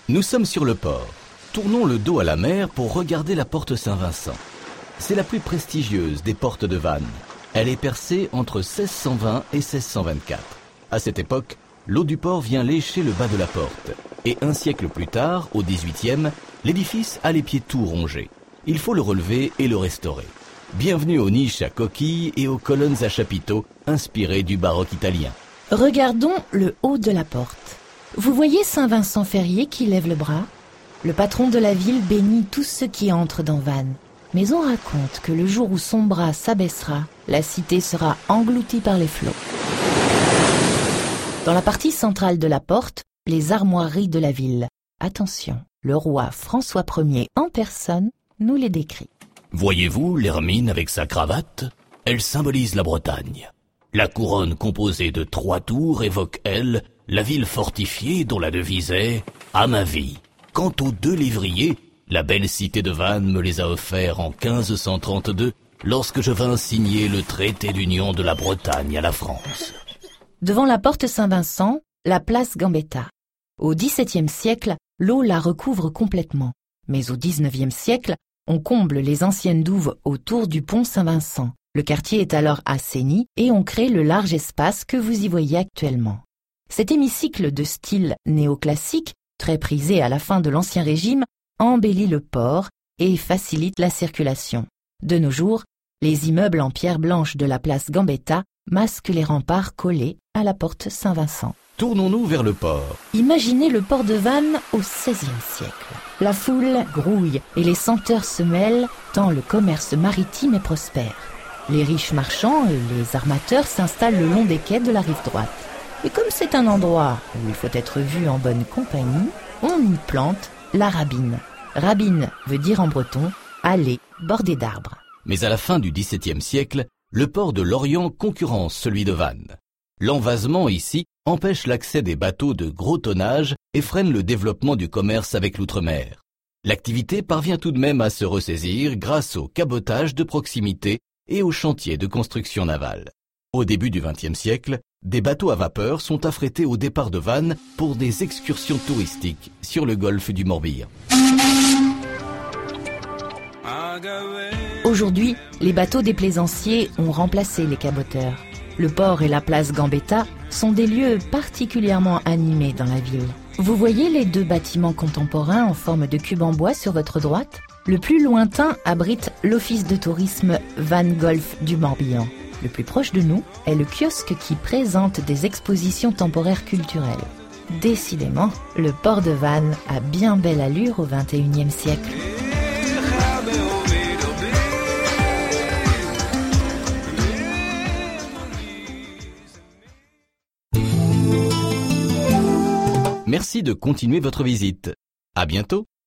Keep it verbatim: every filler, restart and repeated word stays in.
Nous sommes sur le port. Tournons le dos à la mer pour regarder la porte Saint-Vincent. C'est la plus prestigieuse des portes de Vannes. Elle est percée entre seize cent vingt et seize cent vingt-quatre. À cette époque, l'eau du port vient lécher le bas de la porte. Et un siècle plus tard, au dix-huitième, l'édifice a les pieds tout rongés. Il faut le relever et le restaurer. Bienvenue aux niches à coquilles et aux colonnes à chapiteaux inspirées du baroque italien. Regardons le haut de la porte. Vous voyez Saint-Vincent Ferrier qui lève le bras ? Le patron de la ville bénit tous ceux qui entrent dans Vannes. Mais on raconte que le jour où son bras s'abaissera, la cité sera engloutie par les flots. Dans la partie centrale de la porte, les armoiries de la ville. Attention, le roi François Ier en personne nous les décrit. Voyez-vous l'hermine avec sa cravate ? Elle symbolise la Bretagne. La couronne composée de trois tours évoque, elle, la ville fortifiée dont la devise est « À ma vie ». Quant aux deux lévriers, la belle cité de Vannes me les a offerts en quinze cent trente-deux lorsque je vins signer le traité d'union de la Bretagne à la France. Devant la porte Saint-Vincent, la place Gambetta. Au dix-septième siècle, l'eau la recouvre complètement. Mais au dix-neuvième siècle, on comble les anciennes douves autour du pont Saint-Vincent. Le quartier est alors assaini et on crée le large espace que vous y voyez actuellement. Cet hémicycle de style néoclassique, très prisé à la fin de l'Ancien Régime, embellit le port et facilite la circulation. De nos jours, les immeubles en pierre blanche de la place Gambetta masquent les remparts collés à la porte Saint-Vincent. Tournons-nous vers le port. Imaginez le port de Vannes au seizième siècle. La foule grouille et les senteurs se mêlent tant le commerce maritime est prospère. Les riches marchands et les armateurs s'installent le long des quais de la rive droite. Et comme c'est un endroit où il faut être vu en bonne compagnie, on y plante la rabine. Rabine veut dire en breton « allée bordée d'arbres ». Mais à la fin du dix-septième siècle, le port de Lorient concurrence celui de Vannes. L'envasement ici empêche l'accès des bateaux de gros tonnage et freine le développement du commerce avec l'outre-mer. L'activité parvient tout de même à se ressaisir grâce au cabotage de proximité et aux chantiers de construction navale. Au début du vingtième siècle, des bateaux à vapeur sont affrétés au départ de Vannes pour des excursions touristiques sur le golfe du Morbihan. Aujourd'hui, les bateaux des plaisanciers ont remplacé les caboteurs. Le port et la place Gambetta sont des lieux particulièrement animés dans la ville. Vous voyez les deux bâtiments contemporains en forme de cube en bois sur votre droite ? Le plus lointain abrite l'office de tourisme Vannes Golfe du Morbihan. Le plus proche de nous est le kiosque qui présente des expositions temporaires culturelles. Décidément, le port de Vannes a bien belle allure au vingt et unième siècle. Merci de continuer votre visite. À bientôt.